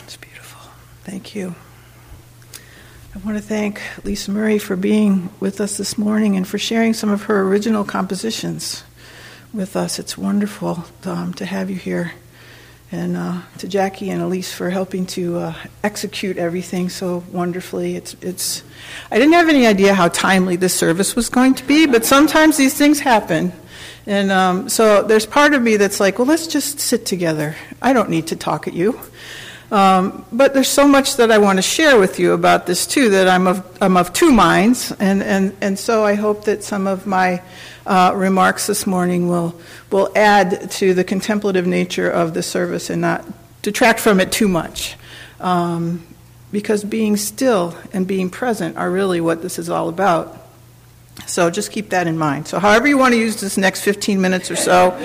It's beautiful. Thank you. I want to thank Lisa Murray for being with us this morning and for sharing some of her original compositions with us. It's wonderful to have you here. And to Jackie and Elise for helping to execute everything so wonderfully. It's. I didn't have any idea how timely this service was going to be, but sometimes these things happen. And so there's part of me that's like, well, let's just sit together. I don't need to talk at you. But there's so much that I want to share with you about this too, that I'm of two minds, and so I hope that some of my remarks this morning will add to the contemplative nature of the service and not detract from it too much, because being still and being present are really what this is all about. So just keep that in mind. So however you want to use this next 15 minutes or so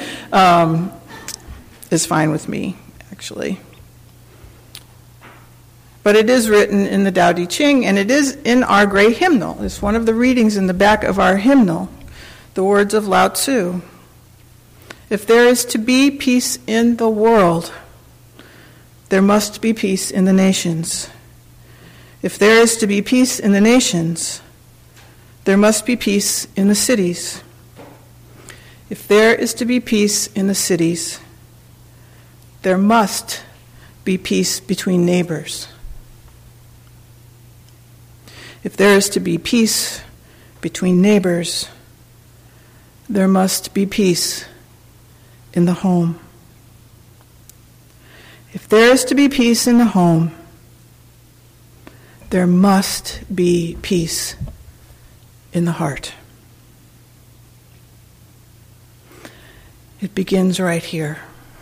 is fine with me, actually. But it is written in the Tao Te Ching, and it is in our gray hymnal. It's one of the readings in the back of our hymnal, the words of Lao Tzu. If there is to be peace in the world, there must be peace in the nations. If there is to be peace in the nations, there must be peace in the cities. If there is to be peace in the cities, there must be peace between neighbors. If there is to be peace between neighbors, there must be peace in the home. If there is to be peace in the home, there must be peace in the heart. It begins right here.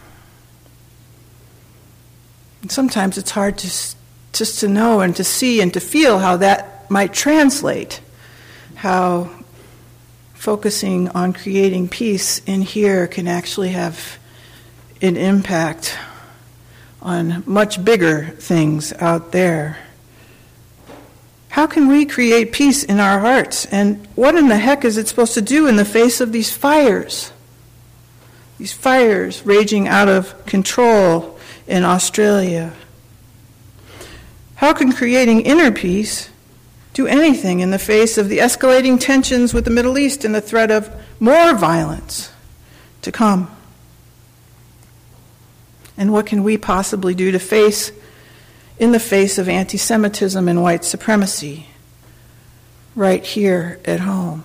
And sometimes it's hard just to know and to see and to feel how that might translate, how focusing on creating peace in here can actually have an impact on much bigger things out there. How can we create peace in our hearts? And what in the heck is it supposed to do in the face of these fires? These fires raging out of control in Australia. How can creating inner peace do anything in the face of the escalating tensions with the Middle East and the threat of more violence to come? And what can we possibly do to face in the face of anti-Semitism and white supremacy right here at home?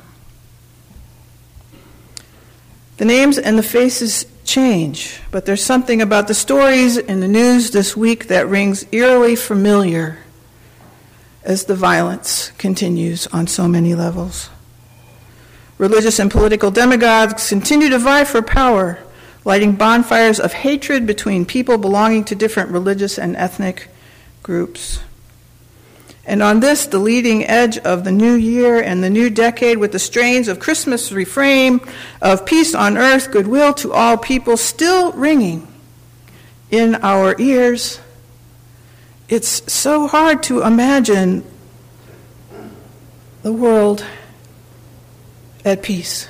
The names and the faces change, but there's something about the stories in the news this week that rings eerily familiar as the violence continues on so many levels. Religious and political demagogues continue to vie for power, lighting bonfires of hatred between people belonging to different religious and ethnic groups. And on this, the leading edge of the new year and the new decade, with the strains of Christmas refrain of peace on earth, goodwill to all people still ringing in our ears, it's so hard to imagine the world at peace.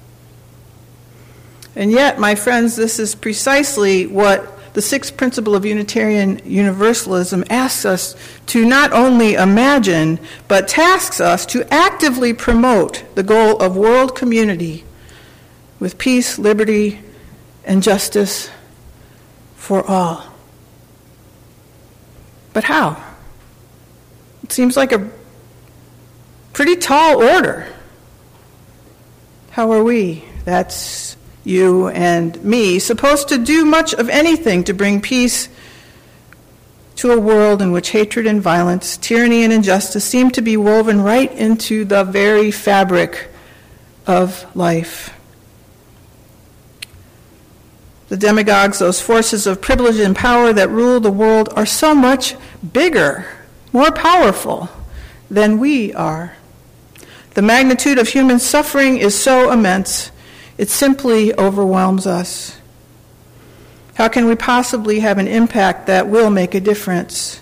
And yet, my friends, this is precisely what the sixth principle of Unitarian Universalism asks us to not only imagine, but tasks us to actively promote the goal of world community with peace, liberty, and justice for all. But how? It seems like a pretty tall order. How are we? That's you and me, supposed to do much of anything to bring peace to a world in which hatred and violence, tyranny and injustice seem to be woven right into the very fabric of life? The demagogues, those forces of privilege and power that rule the world, are so much bigger, more powerful than we are. The magnitude of human suffering is so immense, it simply overwhelms us. How can we possibly have an impact that will make a difference?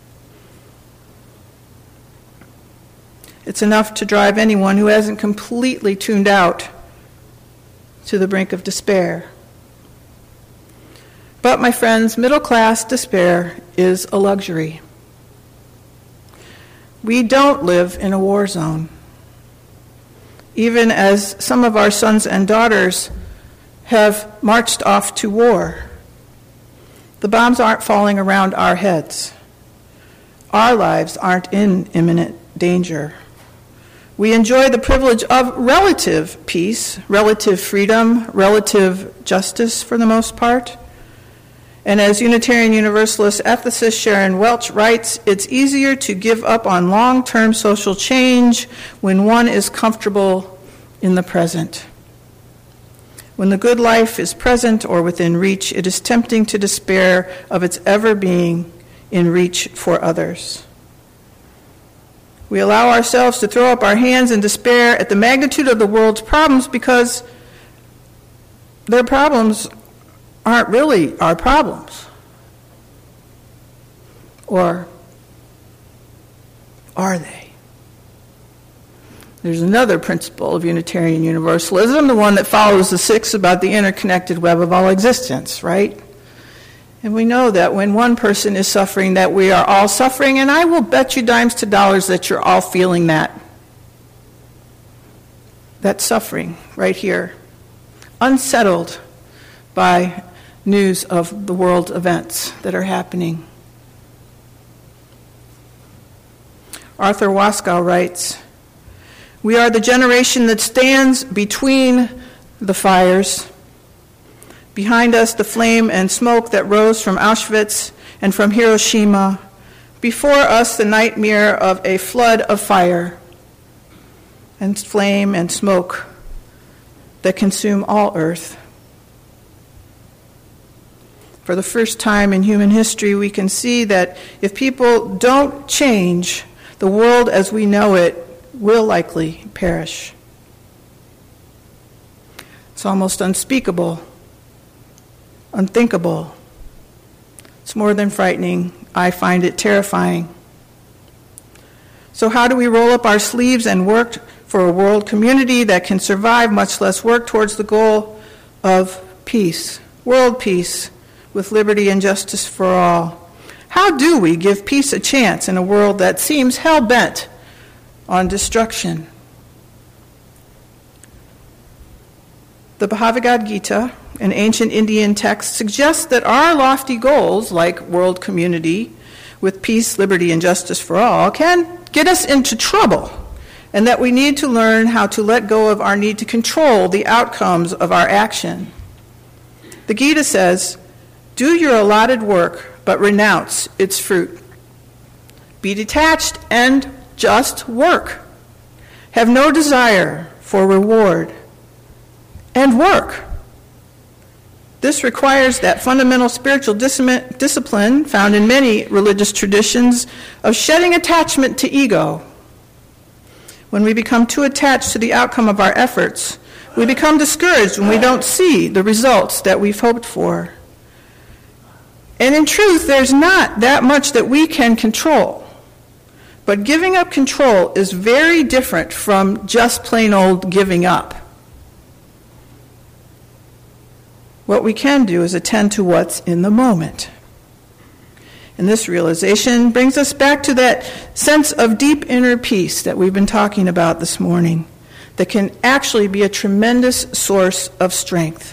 It's enough to drive anyone who hasn't completely tuned out to the brink of despair. But, my friends, middle-class despair is a luxury. We don't live in a war zone. Even as some of our sons and daughters have marched off to war, the bombs aren't falling around our heads. Our lives aren't in imminent danger. We enjoy the privilege of relative peace, relative freedom, relative justice for the most part. And as Unitarian Universalist ethicist Sharon Welch writes, it's easier to give up on long-term social change when one is comfortable in the present. When the good life is present or within reach, it is tempting to despair of its ever being in reach for others. We allow ourselves to throw up our hands in despair at the magnitude of the world's problems because their problems aren't really our problems. Or are they? There's another principle of Unitarian Universalism, the one that follows the sixth about the interconnected web of all existence, right? And we know that when one person is suffering, that we are all suffering, and I will bet you dimes to dollars that you're all feeling that. That suffering right here. Unsettled by news of the world events that are happening. Arthur Waskow writes, "We are the generation that stands between the fires. Behind us, the flame and smoke that rose from Auschwitz and from Hiroshima. Before us, the nightmare of a flood of fire and flame and smoke that consume all earth." For the first time in human history, we can see that if people don't change, the world as we know it will likely perish. It's almost unspeakable, unthinkable. It's more than frightening. I find it terrifying. So how do we roll up our sleeves and work for a world community that can survive, much less work towards the goal of peace, world peace, with liberty and justice for all? How do we give peace a chance in a world that seems hell-bent on destruction? The Bhagavad Gita, an ancient Indian text, suggests that our lofty goals, like world community with peace, liberty, and justice for all, can get us into trouble, and that we need to learn how to let go of our need to control the outcomes of our action. The Gita says, "Do your allotted work, but renounce its fruit. Be detached and just work. Have no desire for reward, and work." This requires that fundamental spiritual discipline found in many religious traditions of shedding attachment to ego. When we become too attached to the outcome of our efforts, we become discouraged when we don't see the results that we've hoped for. And in truth, there's not that much that we can control. But giving up control is very different from just plain old giving up. What we can do is attend to what's in the moment. And this realization brings us back to that sense of deep inner peace that we've been talking about this morning, that can actually be a tremendous source of strength.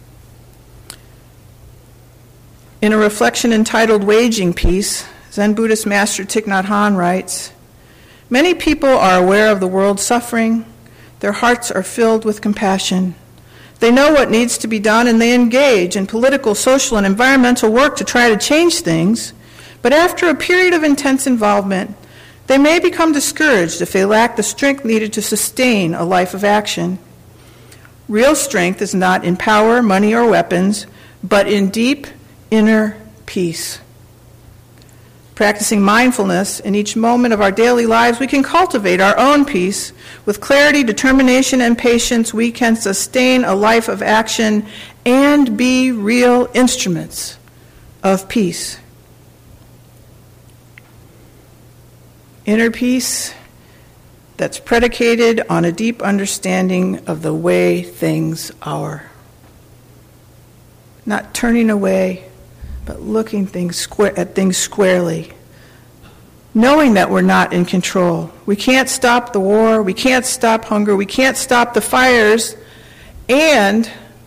In a reflection entitled Waging Peace, Zen Buddhist master Thich Nhat Hanh writes, "Many people are aware of the world's suffering. Their hearts are filled with compassion. They know what needs to be done, and they engage in political, social, and environmental work to try to change things. But after a period of intense involvement, they may become discouraged if they lack the strength needed to sustain a life of action. Real strength is not in power, money, or weapons, but in deep inner peace. Practicing mindfulness in each moment of our daily lives, we can cultivate our own peace. With clarity, determination, and patience, we can sustain a life of action and be real instruments of peace." Inner peace that's predicated on a deep understanding of the way things are. Not turning away, but looking at things squarely, knowing that we're not in control. We can't stop the war, we can't stop hunger, we can't stop the fires, and,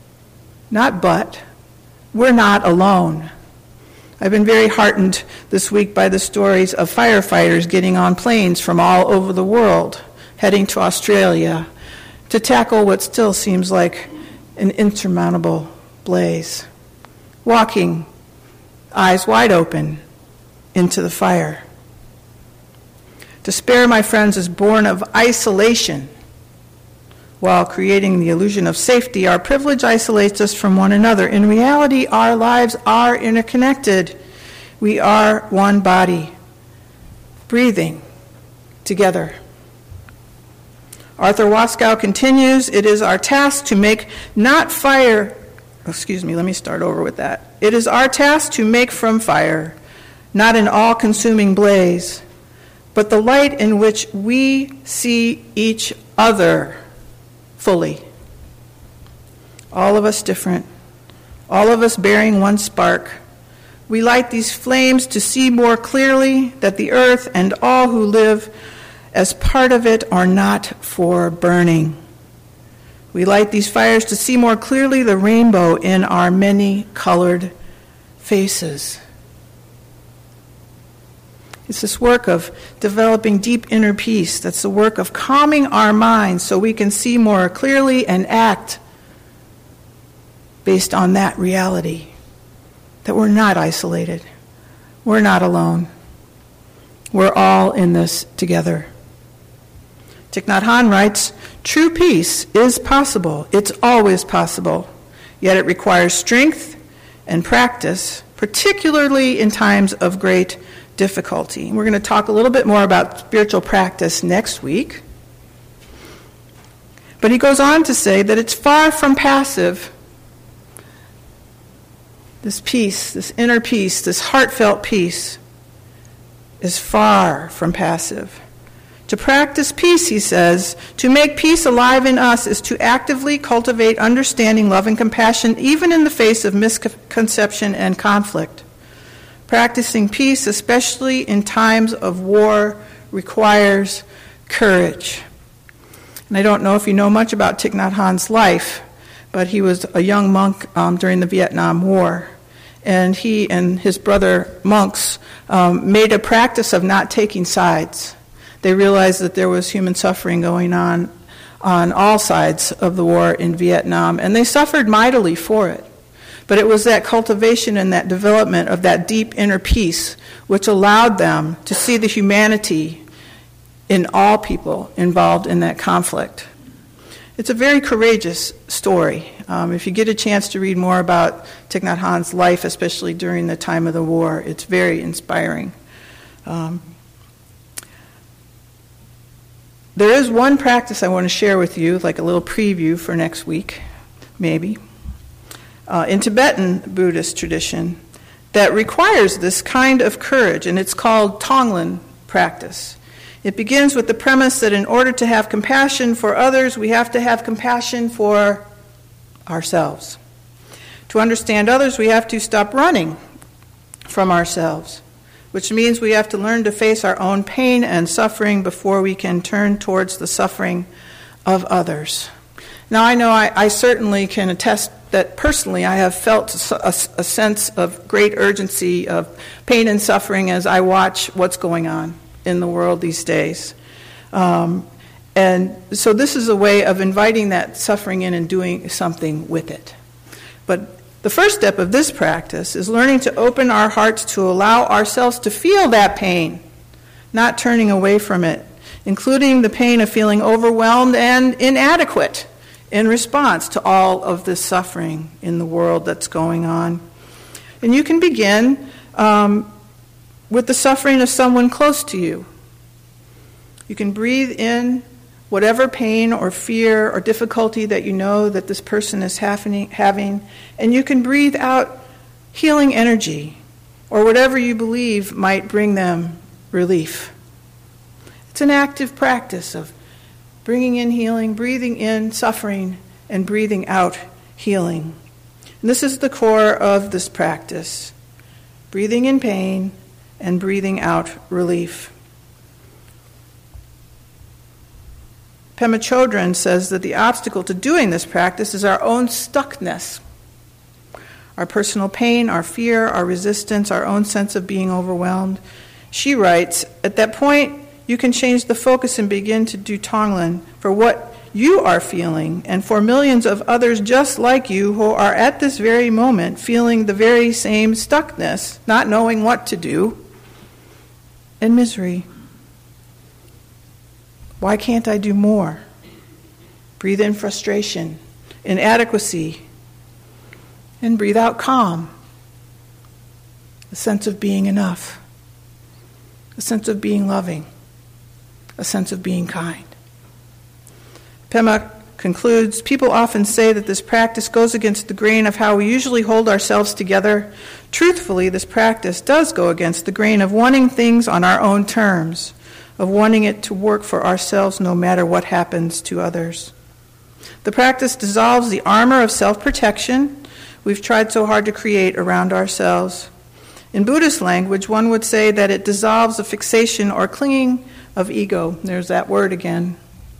we're not alone. I've been very heartened this week by the stories of firefighters getting on planes from all over the world, heading to Australia to tackle what still seems like an insurmountable blaze, walking, eyes wide open, into the fire. Despair, my friends, is born of isolation. While creating the illusion of safety, our privilege isolates us from one another. In reality, our lives are interconnected. We are one body, breathing together. Arthur Waskow continues, it is our task to make It is our task to make from fire, not an all-consuming blaze, but the light in which we see each other fully. All of us different, all of us bearing one spark. We light these flames to see more clearly that the earth and all who live as part of it are not for burning. We light these fires to see more clearly the rainbow in our many-colored faces. It's this work of developing deep inner peace. That's the work of calming our minds so we can see more clearly and act based on that reality, that we're not isolated. We're not alone. We're all in this together. Thich Nhat Hanh writes, true peace is possible. It's always possible. Yet it requires strength and practice, particularly in times of great difficulty. We're going to talk a little bit more about spiritual practice next week. But he goes on to say that it's far from passive. This peace, this inner peace, this heartfelt peace is far from passive. To practice peace, he says, to make peace alive in us is to actively cultivate understanding, love, and compassion, even in the face of misconception and conflict. Practicing peace, especially in times of war, requires courage. And I don't know if you know much about Thich Nhat Hanh's life, but he was a young monk during the Vietnam War. And he and his brother monks made a practice of not taking sides. They realized that there was human suffering going on all sides of the war in Vietnam, and they suffered mightily for it. But it was that cultivation and that development of that deep inner peace which allowed them to see the humanity in all people involved in that conflict. It's a very courageous story. If you get a chance to read more about Thich Nhat Hanh's life, especially during the time of the war, it's very inspiring. There is one practice I want to share with you, like a little preview for next week, maybe. In Tibetan Buddhist tradition that requires this kind of courage, and it's called Tonglen practice. It begins with the premise that in order to have compassion for others, we have to have compassion for ourselves. To understand others, we have to stop running from ourselves, which means we have to learn to face our own pain and suffering before we can turn towards the suffering of others. Now, I know I certainly can attest that personally I have felt a sense of great urgency of pain and suffering as I watch what's going on in the world these days. And so this is a way of inviting that suffering in and doing something with it. But the first step of this practice is learning to open our hearts to allow ourselves to feel that pain, not turning away from it, including the pain of feeling overwhelmed and inadequate in response to all of this suffering in the world that's going on. And you can begin with the suffering of someone close to you. You can breathe in whatever pain or fear or difficulty that you know that this person is having, and you can breathe out healing energy or whatever you believe might bring them relief. It's an active practice of bringing in healing, breathing in suffering, and breathing out healing. And this is the core of this practice. breathing in pain and breathing out relief. Pema Chodron says that the obstacle to doing this practice is our own stuckness. Our personal pain, our fear, our resistance, our own sense of being overwhelmed. She writes, at that point, you can change the focus and begin to do Tonglen for what you are feeling and for millions of others just like you who are at this very moment feeling the very same stuckness, not knowing what to do, and misery. Why can't I do more? Breathe in frustration, inadequacy, and breathe out calm, a sense of being enough, a sense of being loving, a sense of being kind. Pema concludes, people often say that this practice goes against the grain of how we usually hold ourselves together. Truthfully, this practice does go against the grain of wanting things on our own terms, of wanting it to work for ourselves no matter what happens to others. The practice dissolves the armor of self-protection we've tried so hard to create around ourselves. In Buddhist language, one would say that it dissolves the fixation or clinging of ego. There's that word again.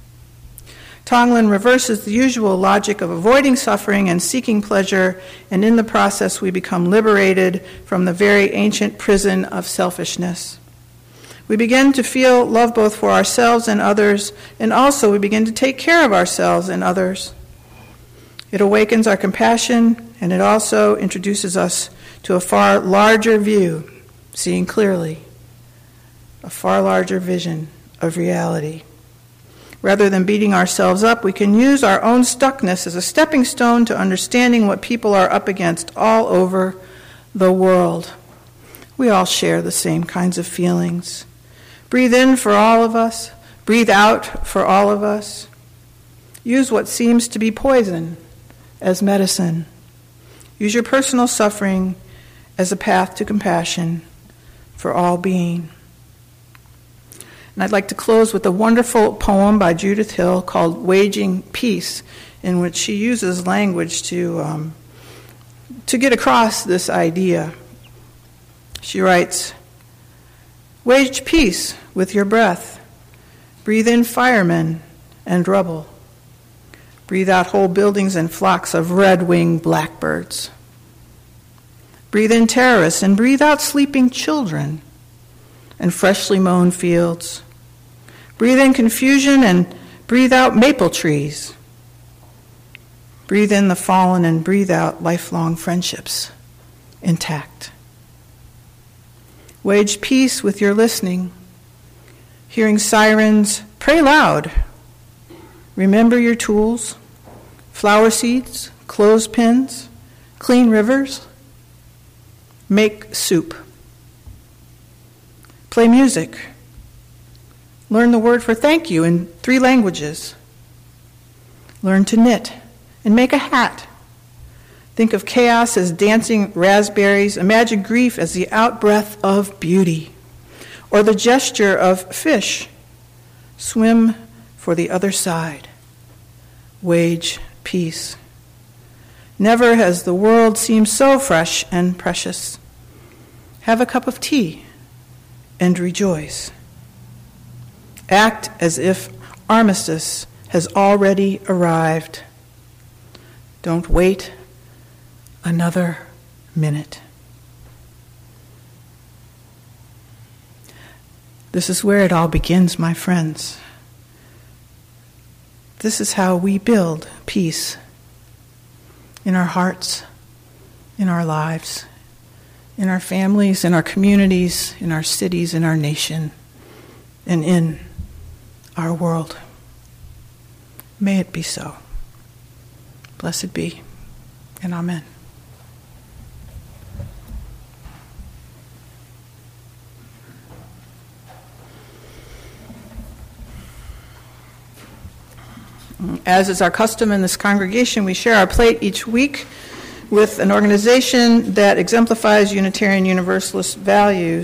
Tonglen reverses the usual logic of avoiding suffering and seeking pleasure, and in the process we become liberated from the very ancient prison of selfishness. We begin to feel love both for ourselves and others, and also we begin to take care of ourselves and others. It awakens our compassion, and it also introduces us to a far larger view, seeing clearly, a far larger vision of reality. Rather than beating ourselves up, we can use our own stuckness as a stepping stone to understanding what people are up against all over the world. We all share the same kinds of feelings. Breathe in for all of us. Breathe out for all of us. Use what seems to be poison as medicine. Use your personal suffering as a path to compassion for all being. And I'd like to close with a wonderful poem by Judith Hill called Waging Peace, in which she uses language to get across this idea. She writes, wage peace with your breath. Breathe in firemen and rubble. Breathe out whole buildings and flocks of red-winged blackbirds. Breathe in terrorists and breathe out sleeping children and freshly mown fields. Breathe in confusion and breathe out maple trees. Breathe in the fallen and breathe out lifelong friendships intact. Wage peace with your listening. Hearing sirens, pray loud. Remember your tools, flower seeds, clothespins, clean rivers. Make soup. Play music. Learn the word for thank you in 3 languages. Learn to knit and make a hat. Think of chaos as dancing raspberries. Imagine grief as the outbreath of beauty, or the gesture of fish. Swim for the other side. Wage peace. Never has the world seemed so fresh and precious. Have a cup of tea and rejoice. Act as if armistice has already arrived. Don't wait another minute. This is where it all begins, my friends. This is how we build peace in our hearts, in our lives, in our families, in our communities, in our cities, in our nation, and in our world. May it be so. Blessed be, and amen. As is our custom in this congregation, we share our plate each week with an organization that exemplifies Unitarian Universalist values.